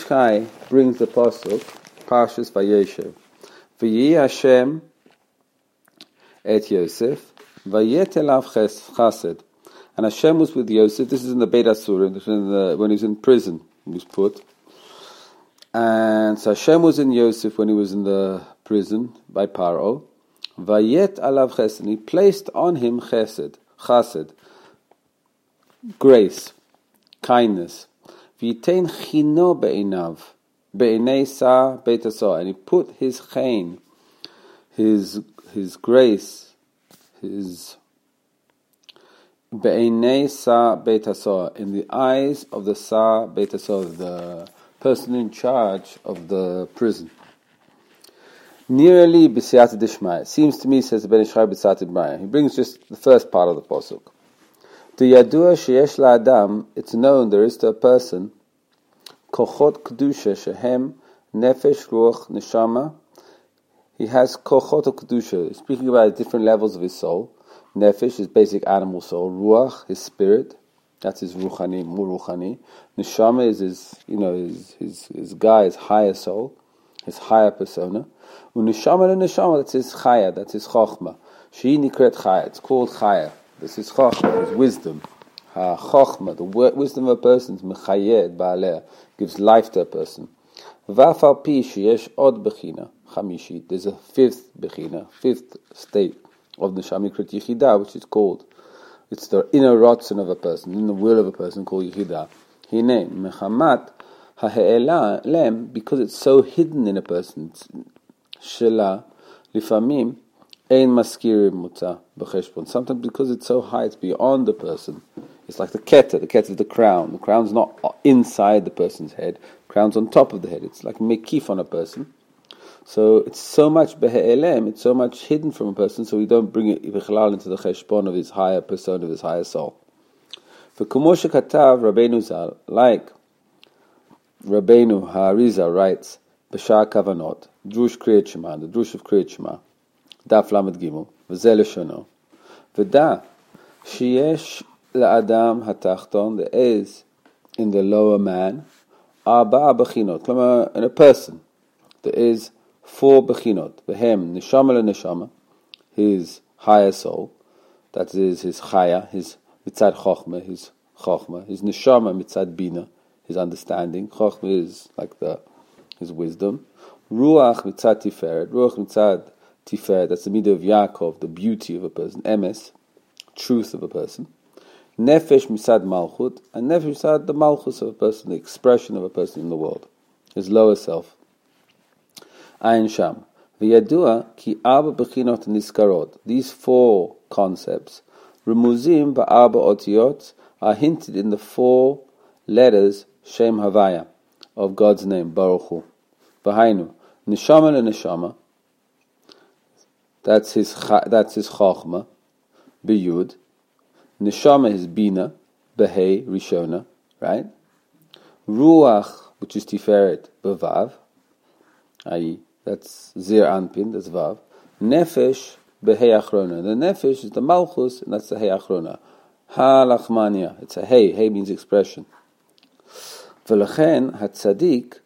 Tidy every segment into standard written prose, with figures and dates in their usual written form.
Chai brings the pasuk, Parshas Vayeshev. V'yi Hashem et Yosef, vayet elav chesed. And Hashem was with Yosef. This is in the Beit Asura, when he was in prison, he was put. And so Hashem was in Yosef when he was in the prison by Paro. Vayet alav chesed. He placed on him chesed, grace, kindness. V'yitein chino be'inav, be'inei sa beit asor. And he put his chen, his grace, his be'inei sa beit asor, in the eyes of the sa beit asor, the person in charge of the prison. Nearly b'siyata dishmaya. Seems to me, says the Ben Ish Chai b'siyata dishmaya. He brings just the first part of the pasuk. The yadua sheyesh la'adam, it's known there is to a person, kochot kedusha shehem nefesh ruach neshama. He has kochot of kedusha, speaking about different levels of his soul. Nefesh, his basic animal soul. Ruach, his spirit. That's his ruchani, muruchani. Neshama is his guy, his higher soul, his higher persona. Uneshama and neshama, that's his chaya, that's his chochma. She nikret chaya, it's called chaya. This is chochma, his wisdom. Ha-chochma, the wisdom of a person is mechayed ba'aleh, gives life to a person. V'afal pi sheyesh od bechina, chamishit, there's a fifth bechina, fifth state of neshama nikret yichida, which is called, it's the inner rotzen of a person, in the will of a person, called yichida. Hine, mechamat ha-he'ela lem, because it's so hidden in a person, shela, lifamim, ein maskirim muta b'cheshbon. Sometimes because it's so high, it's beyond the person. It's like the keter is the crown. The crown's not inside the person's head. The crown's on top of the head. It's like mekif on a person. So it's so much behe'elem, it's so much hidden from a person, so we don't bring it bichlal into the cheshbon of his higher persona, of his higher soul. For Kumosha Katav Rabbeinu Zal, like Rabbeinu Ha'arizal writes, B'shar Kavanot, Drush Kriyat Shema, the Drush of Kriyat Shema, Daf Lamed Gimel, V'zeh Leshono, V'da, Sheyesh La'adam Hatachton, there is in the lower man, Arba'a Bechinot, in a person, there is 4 Bechinot, V'hem, Neshama leNeshama, his higher soul, that is his Chaya, his Mitzad Chochma, his Neshama Mitzad Bina, his understanding. Chochma is like his wisdom. Ruach Mitzad Tiferet, that's the midah of Yaakov, the beauty of a person. Emes, truth of a person. Nefesh Mitzad Malchut, and Nefesh Mitzad the Malchus of a person, the expression of a person in the world, his lower self. Ayin Sham. V'yadua ki arba bechinot niskarot. These 4 concepts, remuzim ba'arba otiyot, are hinted in the 4 letters Shem Havaya of God's name, Baruch Hu. V'hainu, neshama leNeshama, that's his chochma, b'yud. Neshama is bina, b'hei, rishona, right? Ruach, which is tiferet, b'vav, i.e., that's zir anpin, that's vav. Nefesh, b'hei achrona. The nefesh is the malchus, and that's the hei achrona. Ha-lachmania, it's a hei. Hei means expression. V'lechen, ha-tzadik,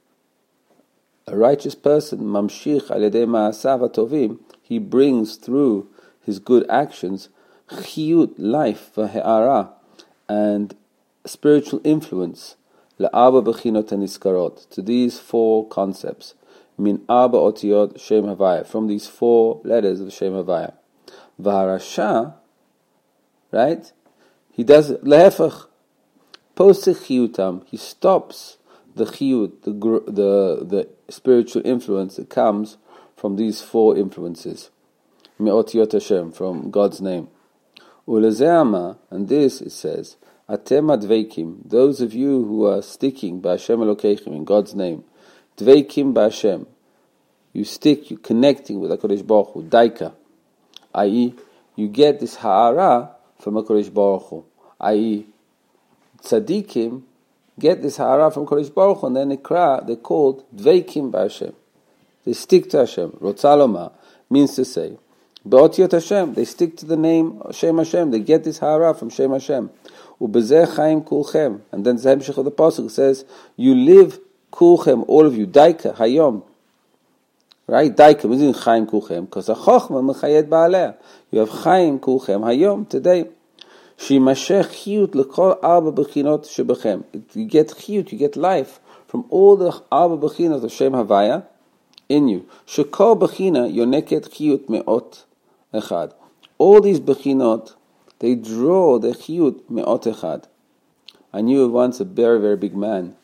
a righteous person, mamshich al-yedei ma'asav hatovim, he brings through his good actions chiyut, life, v'he'ara, and spiritual influence, la'arba bechinot haniskarot, to these 4 concepts, min arba otiyot Shem Havaya, from these 4 letters of Shem Havaya. V'harasha, right? He does lehefach, posech chiyutam, he stops the chiyut, the spiritual influence that comes from these 4 influences. Me'otiyot Hashem, from God's name. Ulezeama, and this it says, Atem adveikim, those of you who are sticking by Hashem Elokeichem, in God's name, dveikim by Hashem, you stick, you're connecting with HaKadosh Baruch Hu, daika, i.e., you get this ha'ara from HaKadosh Baruch Hu, i.e., tzadikim get this ha'ara from HaKadosh Baruch Hu, and then they're called dveikim by Hashem. They stick to Hashem. Rotzaloma means to say, Be'otiyot Hashem, they stick to the name Shem Hashem, they get this ha'ara from Shem Hashem. Ubezeh chaim kulchem, and then the hemshech of the pasuk says, you live kulchem, all of you, daika, hayom. Right? Daika, we didn't chaim kulchem, because a chochma mechayed ba'aleh. You have chaim kulchem, hayom, today. Shimashech chiyut lekol arba bechinot shebechem. You get chiyut, you get life from all the arba bechinot of Shem Havaya in you. Shekol bechina yoneket chiyut me'ot echad. All these bechinot, they draw the chiyut me'ot echad. I knew once a very, very big man.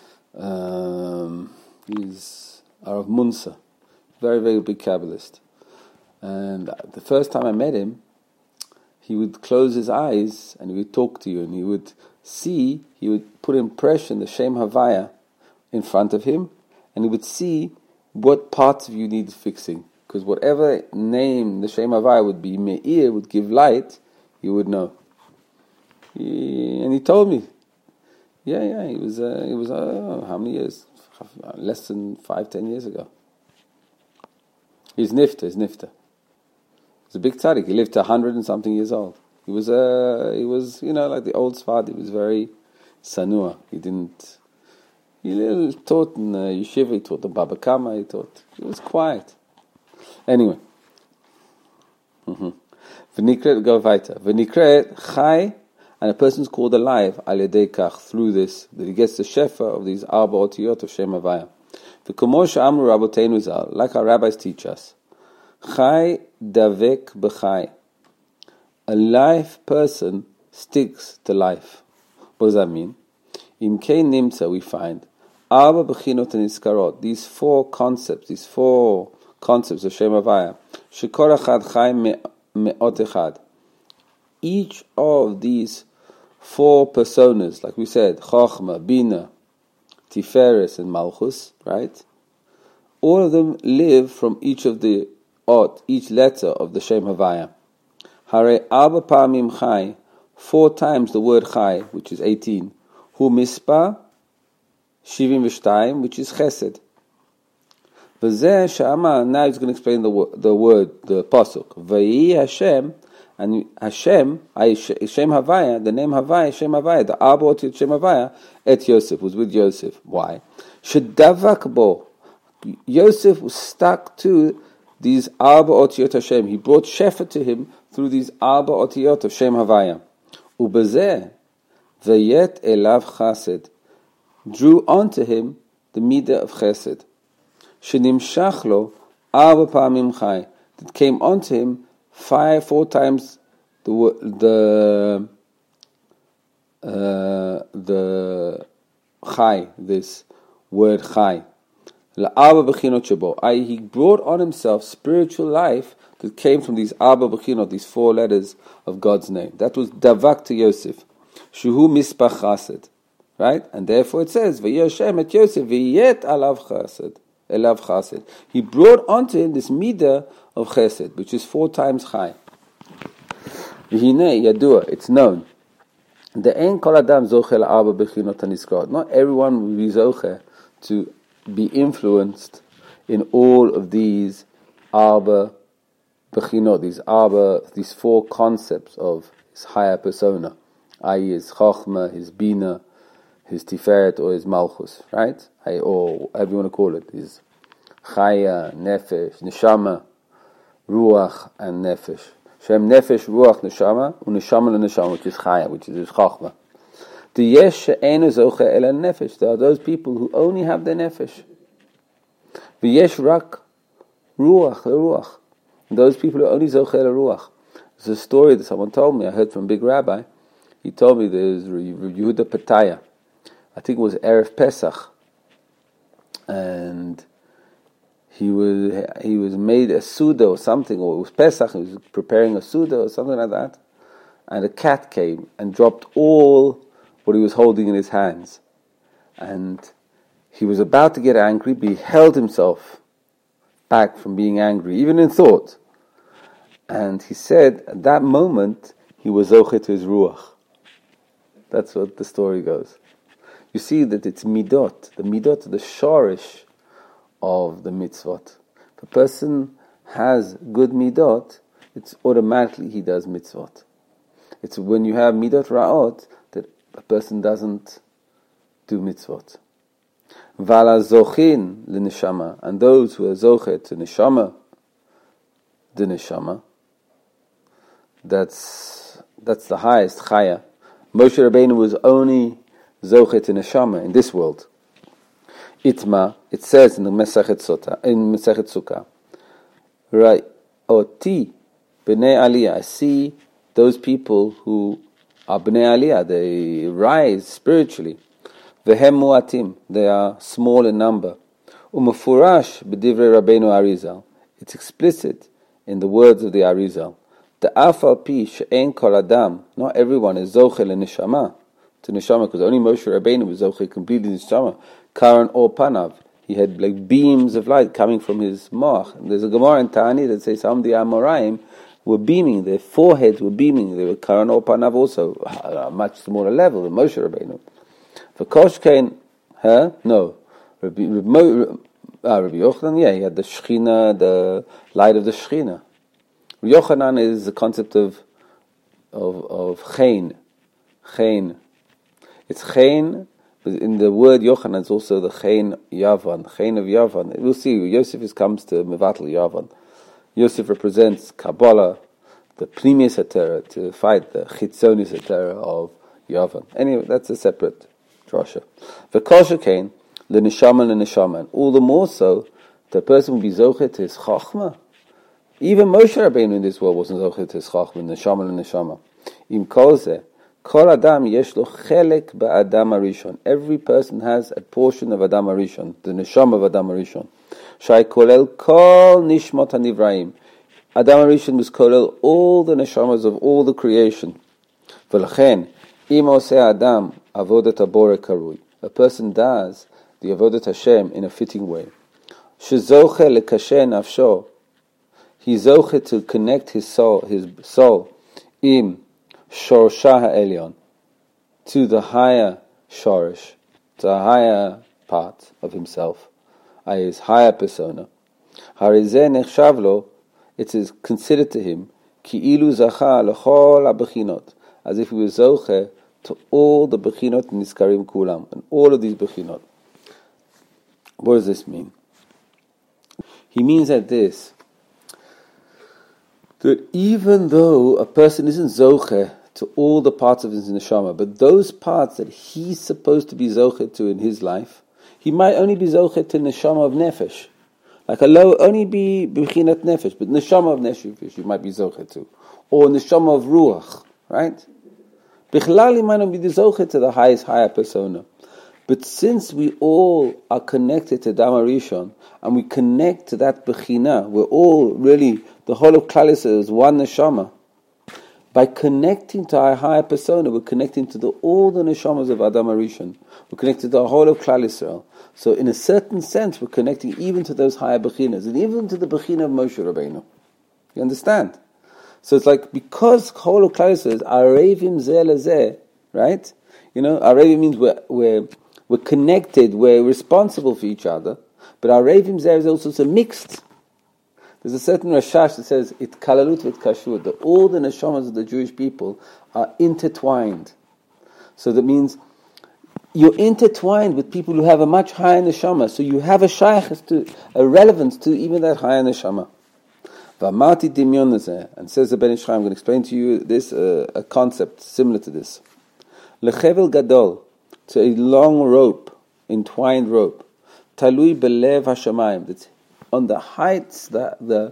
He's Arav Munsa, very, very big Kabbalist. And the first time I met him, he would close his eyes and he would talk to you, and he would put impression, the Shem Havaya, in front of him, and he would see what parts of you need fixing. Because whatever name the Shem Havaya would be, Me'ir, would give light, you would know. And he told me, he was how many years? Less than 5-10 years ago. He's nifta. He's a big tzaddik. He lived to 100 and something years old. He was like the old Sfard. He was very sanua. He taught in yeshiva. He taught the Baba Kama. He was quiet. Anyway. V'nikret, go weiter. V'nikret chai, and a person's called alive al yedei kach, through this, that he gets the shefa of these arba otiyot of Shem Havaya. V'komo she'amru raboteinu zal, like our rabbis teach us, chai davek b'chai. A life person sticks to life. What does that mean? In Kein Nimtza we find arba bechinot and iskarot, these four concepts of Shem Havaya. Shekol echad chai me'ot echad. Each of these four personas, like we said, Chochma, Bina, Tiferes, and Malchus, right? All of them live from each of the each letter of the Shem Havaya. Hare arba pa'amim chai, 4 times the word chai, which is 18. Hu mispa, 72, which is chesed. V'zeh she'amar, now he's going to explain the word, the pasuk. V'yi Hashem, and Hashem, Shem Havaya, the name Havaya, Shem Havaya, the Arba Otiyot Shem Havaya, et Yosef, was with Yosef. Why? Shedavak bo. Yosef was stuck to these Arba Otiyot Hashem. He brought Shefa to him through these Arba Otiyot of Shem Havaya. Ubezeh, v'yet elav chased, drew onto him the midah of chesed. Shenimshach lo arba pa'amim chai, that came onto him 4 times the chai, this word chai. La'arba bechinot shebo, i.e. he brought on himself spiritual life that came from these arba bechinot, these 4 letters of God's name. That was davak to Yosef. Shuhu mispach chased, right? And therefore it says, V'yeh Hashem et Yosef v'yet alav chased. Elav chased. He brought onto him this midah of chesed, which is 4 times chai. V'hinei yadua, it's known. The ein kol adam zoche la'arba bechinot haniskarot. Not everyone will be zoche to be influenced in all of these arba bechinot, these 4 concepts of his higher persona, i.e. his chochma, his bina, his tiferet, or his malchus, right? Or however you want to call it, his chaya, nefesh, neshama, ruach, and nefesh. Shem nefesh, ruach, neshama, uneshama leneshama, which is chaya, which is his chochma. The yesh she'enu zoche el nefesh. There are those people who only have their nefesh. The yesh rak ruach, the ruach. And those people who only zoche el ruach. There's a story that someone told me. I heard from a big rabbi. He told me there's Yehuda Petaya. I think it was Erev Pesach, and he was made a Suda or something, or it was Pesach, he was preparing a Suda or something like that, and a cat came and dropped all what he was holding in his hands, and he was about to get angry, but he held himself back from being angry, even in thought, and he said at that moment he was zoche to his ruach. That's what the story goes. You see that it's midot, the shorish of the mitzvot. If a person has good midot, it's automatically he does mitzvot. It's when you have midot ra'ot that a person doesn't do mitzvot. Vala zochin l'neshama, and those who are zochet to neshama, the neshama, that's the highest chaya. Moshe Rabbeinu was only zochet to neshama in this world. Itma, it says in the Mesechet Sukkah, right? Oti b'nei aliyah, I see those people who are b'nei aliyah, they rise spiritually. Vehem muatim, they are small in number. Umefurash b'divrei Rabbeinu Arizal, it's explicit in the words of the Arizal. The afal pi she'en kol adam, not everyone is zochel neshama, to neshama, because only Moshe Rabbeinu was zochel completely neshama. Karan or panav, he had like beams of light coming from his moach. And there's a Gemara in Ta'ani that says some of the Amoraim were beaming, their foreheads were beaming. They were Karan or panav also, a much smaller level than Moshe Rabbeinu. For Koshkein, no. Rabbi Yochanan, he had the Shechina, the light of the Shechina. Rabbi Yochanan is the concept of Chain. Chain. It's Chain, but in the word Yochanan, it's also the Chain Yavan. Chain of Yavan. We'll see, Yosef comes to Mevatel Yavan. Yosef represents Kabbalah, the Pnimis HaTorah, to fight the Chitzonis HaTorah of Yavan. Anyway, that's a separate drasha. V'kol shekein l'neshama, and all the more so, the person will be zochet to his chachma. Even Moshe Rabbeinu in this world wasn't zochet to his chachma, l'neshama. Im kol zeh, kol adam yesh lo chelek ba'adam harishon. Every person has a portion of Adam harishon, the neshama of Adam harishon. Shai kolel kol nishmot hanivraim. Adam harishon was kolel all the neshamas of all the creation. V'lachen im oseh adam avodat habore karui. A person does the avodat Hashem in a fitting way. Shezoche lekasher nafsho. He zoche to connect his soul im shorsha ha'elyon, to the higher shorish, to a higher part of himself, his higher persona. Harizeh nechshav lo, it is considered to him ki ilu zacha lechol habechinot, as if he was zoche to all the bechinot niskarim kulam, and all of these bechinot. What does this mean? He means that even though a person isn't zoche to all the parts of his neshama, but those parts that he's supposed to be zoche to in his life, he might only be zoche to neshama of nefesh. Like Allah only be bechinat nefesh, but neshama of nefesh you might be zoche to, or neshama of ruach, right? Bichlal, he might not be zoche to the higher persona. But since we all are connected to Adam Harishon, and we connect to that Bechina, we're all really, the whole of Klal Yisrael is one neshama. By connecting to our higher persona, we're connecting to all the neshamas of Adam Harishon. We're connected to the whole of Klal Yisrael. So in a certain sense, we're connecting even to those higher Bechinas, and even to the Bechina of Moshe Rabbeinu. You understand? So it's like, because the whole of Klal Yisrael is Arevim Zeh Lezeh, right? You know, Arevim means we're connected, we're responsible for each other, but our Ravim there is also mixed. There's a certain Rashash that says, it kalalut v'it kashur, that all the neshamas of the Jewish people are intertwined. So that means you're intertwined with people who have a much higher neshama, so you have a shaykhs to a relevance to even that higher neshama. V'amati dimyon nezeh, and says the Ben Ish Chai, I'm going to explain to you this, a concept similar to this. Lechevel gadol, to a long rope, entwined rope, talui belev hashamayim, that's on the heights, the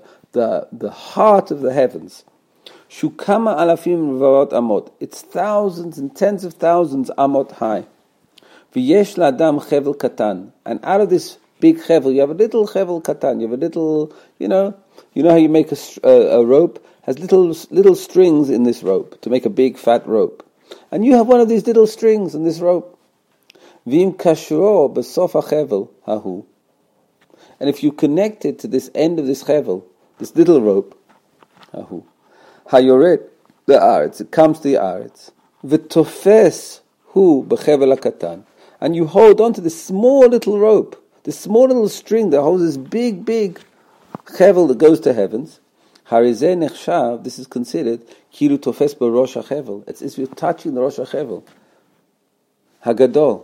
heart of the heavens. Shukama alafim v'avot amot, it's thousands and tens of thousands amot high. V'yesh la'adam chevel katan, and out of this big chevel, you have a little chevel katan, you have a little, you know how you make a rope, has little strings in this rope, to make a big fat rope. And you have one of these little strings in this rope. V'im kashro b'sof hachevel hahu. And if you connect it to this end of this chevel, this little rope, hahu, hayoret the aretz, it comes to the aretz. V'tofes hu b'chevel hakatan, and you hold on to this small little rope, this small little string that holds this big chevel that goes to heavens. Harizeh nechshav, this is considered kilu tofes b'rosh hachevel. It's as if you're touching the rosh hachevel. Hagadol.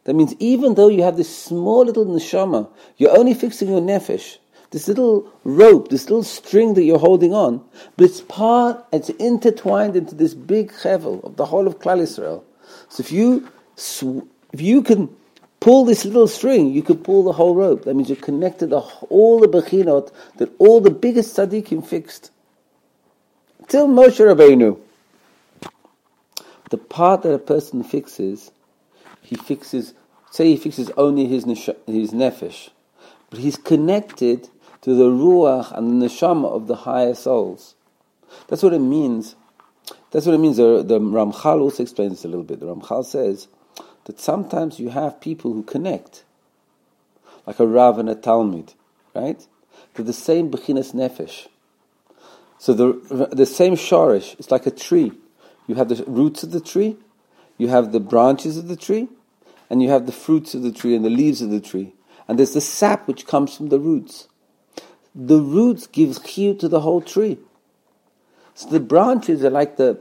That means even though you have this small little neshama, you're only fixing your nefesh, this little rope, this little string that you're holding on, but it's intertwined into this big chevel of the whole of Klal Yisrael. So if you can pull this little string, you can pull the whole rope. That means you're connected to all the bechinot that all the biggest tzaddikim fixed. Till Moshe Rabbeinu. The part that a person fixes, he fixes only his nefesh, but he's connected to the ruach and the neshama of the higher souls. That's what it means. The Ramchal also explains this a little bit. The Ramchal says that sometimes you have people who connect, like a Rav and a Talmud, right? They're the same bechinas nefesh. So the same shorish, it's like a tree. You have the roots of the tree, you have the branches of the tree, and you have the fruits of the tree and the leaves of the tree. And there's the sap which comes from the roots. The roots give chiyut to the whole tree. So the branches are like the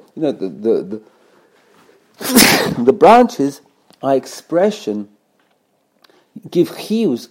branches are expression, give chiyus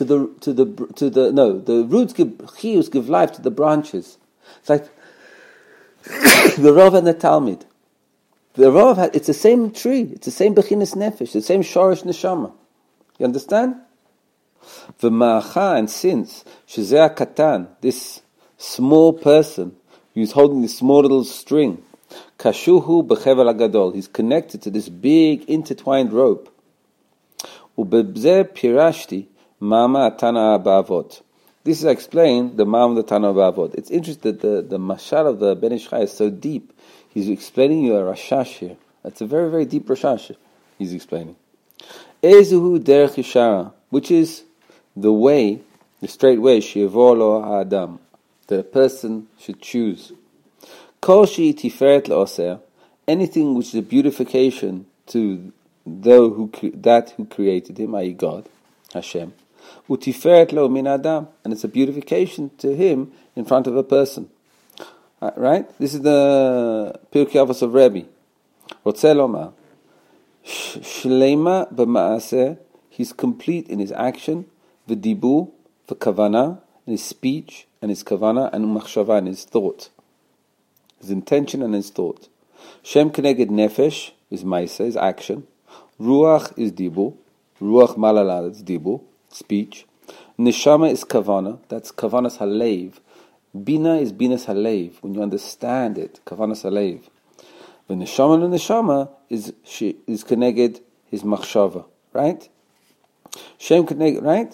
the roots give chiyus, give life to the branches. It's like the Rav and the Talmud. The Rav it's the same tree, it's the same bechinas nefesh, the same shorish neshama. You understand? V'ma'acha, and since shezeh katan, this small person who's holding this small little string, kashuhu b'chevel agadol, he's connected to this big intertwined rope. Ubebzeh pirashti mama atana ba'avot. This is explained the mama the Tana ba'avot. It's interesting that the mashal of the Ben Ish Chai is so deep. He's explaining you a rashash here. That's a very, very deep rashash he's explaining. Ezuhu derech yishara, which is the way, the straight way, she'evor lo ha'adam, that a person should choose. Kol she'i tiferet le'oser, anything which is a beautification to that who created him, i.e. God, Hashem, utiferet lo min adam, and it's a beautification to him in front of a person. Right? This is the Pirkei Avos of Rebbe. Rotzeh lomar, shleima b'maaseh, he's complete in his action, v'dibur, v'kavana, in his speech, and his kavana, and machshava, in his thought. His intention and his thought. Shem keneged nefesh is maisa, is action. Ruach is dibur. Ruach malala, that's dibur, speech. Neshama is kavana, that's kavanas halev. Bina is binas halev, when you understand it, kavanas halev. The neshama is keneged his machshava, right? Shem keneged, right?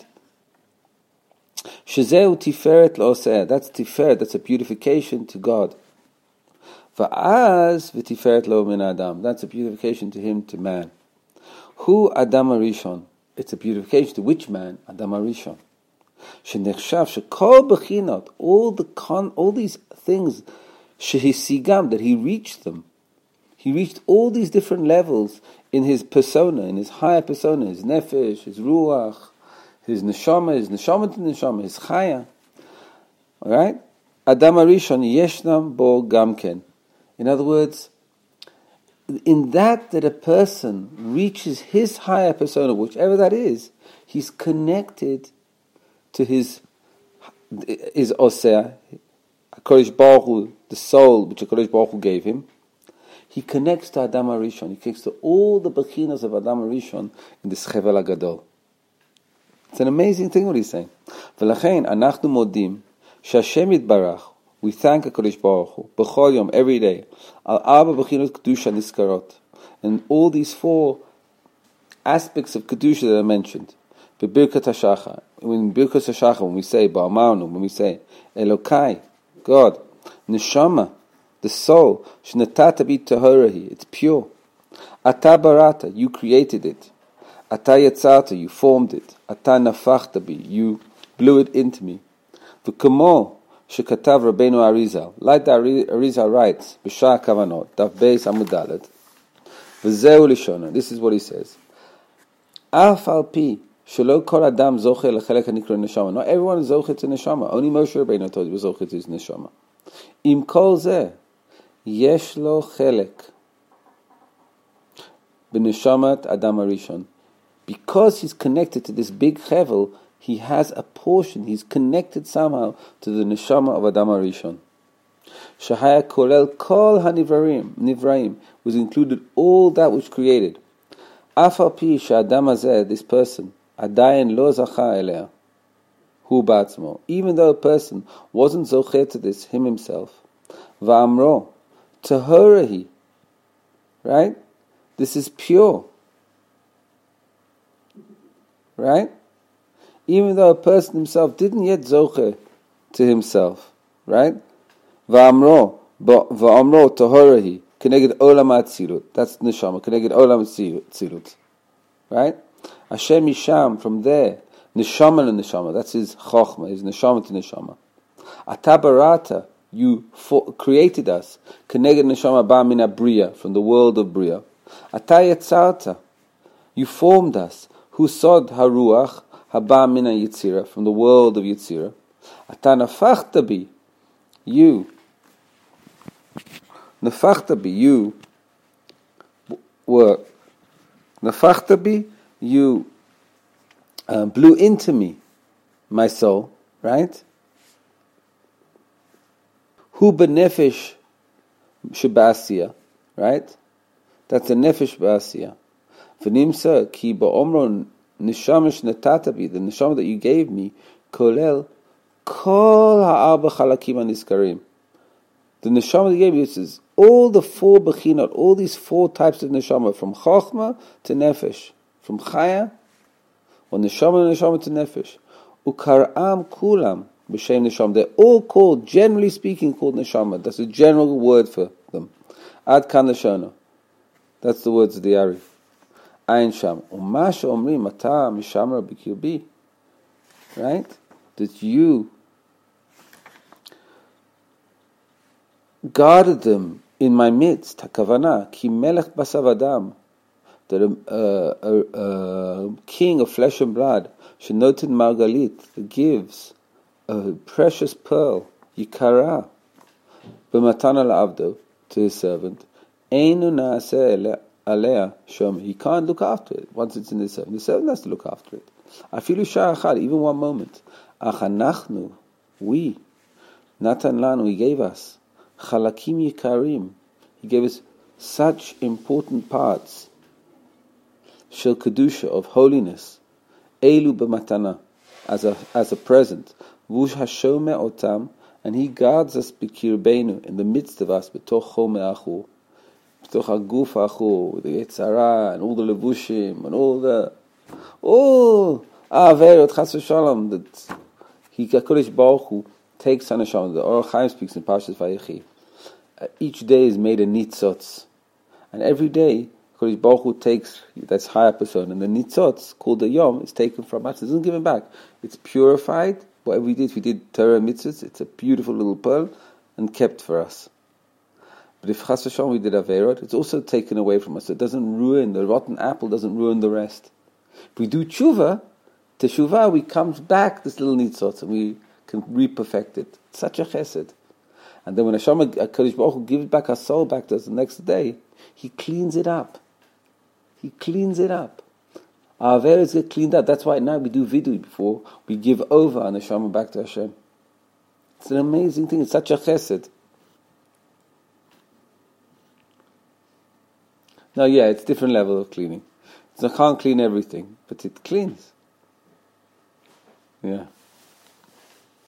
Shezeu tiferet lo'oseh, that's tiferet, that's a purification to God. Va'az v'tiferet lo min adam, that's a purification to him, to man. Hu Adam Arishon, it's a purification to which man? Adam Arishon. Shenechshav shekol bechinot, all these things, shehisigam, that he reached them. He reached all these different levels in his persona, in his higher persona, his nefesh, his ruach, his neshama to neshama, his chaya. All right? Adam Arishon yeshnam bo gamken. In other words, in that a person reaches his higher persona, whichever that is, he's connected to his oseh, HaKadosh Baruch Hu, the soul which HaKadosh Baruch Hu gave him. He connects to Adam Arishon. He connects to all the bechinas of Adam Arishon in this Chevel HaGadol. It's an amazing thing what he's saying. V'lachein anachnu modim she'Hashem yitbarach. We thank HaKadosh Baruch Hu b'chol yom, every day, al arba bechinot kedusha niskarot, and all these four aspects of kedusha that are mentioned. B'birkat hashachar, in Birkat hashachar, when we say ba'amarnu, when we say Elokai, God, neshama, the soul, shnatata bi tahorahi, it's pure. Ata barata, you created it. Ata yatzarta, you formed it. Ata nafachta bi, you blew it into me. V'kamo shekatav Rabbeinu Arizal, like the Arizal writes, b'shar kavanot, daf beis amud dalet, v'zeu lishona, this is what he says. Af al pi, shelo kol adam zoche lechelek hanikro neshama. Not everyone is zoche to neshama. Only Moshe Rabbeinu told you was zoche to his neshama. Im kol zeh, yesh lo chelek b'neshamat Adam Arishon. because he's connected to this big Hevel, he has a portion, he's connected somehow to the Neshama of Adam HaRishon. Shahaya Kolel Kol HaNivraim was included all that which created. Afal Pi Sha'Adam Hazeh, this person, Adayin Lo Zacha Elea, Hu Ba'atzmo, even though a person wasn't zocher to this, him himself. Va'amro, Tahorahi, right? This is pure. Right? Even though a person himself didn't yet zocher to himself. Right? Va'amro Tahorahi, Keneged Olam HaTzilut. That's Neshama, Keneged Olam HaTzilut. Right? Hashem Misham, from there, Neshama and Neshama, that's his Chochmah, his Neshama to Neshama. Atabarata, you created us, Keneged Neshama Ba Min HaBriya, from the world of Briya. Atayatzarta, you formed us, Husod HaRuach Haba Min HaYitzira, from the world of Yitzira. Atanafachta bi, you were Nafachta bi, you blew into me, my soul, right? Hu benefesh sheba'asiya, right? That's the nefesh ba'asiya. V'nimsa ki ba'omron neshama shnatata bi, the neshama that you gave me, kolel kol ha'arba chalakim haniskarim. The neshama that you gave me, this is all the four bechinot, all these four types of neshama, from chokhmah to nefesh, from chaya, or neshama to nefesh. Ukar'am kulam b'shem neshama. They're all called, generally speaking, called neshama. That's a general word for them. Ad kan neshana. That's the words of the Ari. Ayin sham. Umasha omri mata mishamra b'kirbi. Right? That you guarded them in my midst. Hakavana ki melech basav adam. That a king of flesh and blood, shenotin margalit, that gives a precious pearl, yikara, b'matana la'avdo, to his servant, einu na'aseh alea shom. He can't look after it once it's in the servant. The servant has to look after it. Afilu sha'achad, even one moment. Achanachnu, we, Natan lanu, he gave us, chalakim yikarim, he gave us such important parts, shel kedusha, of holiness, elu b'matana, as a present, vush hashome otam, and he guards us b'kirbeinu, in the midst of us, b'toch chome achu, b'toch haguf achu, the Yetzara, and all the levushim, and all averot chas v'shalom, that he, HaKadosh Baruch Hu, takes on a shalom. The Or Chaim speaks in Parshas Vayechi. Each day is made a nitzotz, and every day HaKadosh Baruch Hu takes, that's higher person, and the nitzotz, called the yom, is taken from us. It doesn't give it back. It's purified. Whatever we did, if we did Torah mitzvahs, it's a beautiful little pearl, and kept for us. But if chas v'shalom we did averot, it's also taken away from us. So it doesn't ruin, the rotten apple doesn't ruin the rest. If we do teshuvah, we comes back this little nitzotz, and we can re-perfect it. It's such a chesed. And then when Hashem, HaKadosh Baruch Hu, gives back our soul back to us the next day, He cleans it up. He cleans it up. Our averos get cleaned up. That's why now we do vidui before we give over our neshama back to Hashem. It's an amazing thing. It's such a chesed. Now, yeah, it's different level of cleaning. So I can't clean everything, but it cleans. Yeah.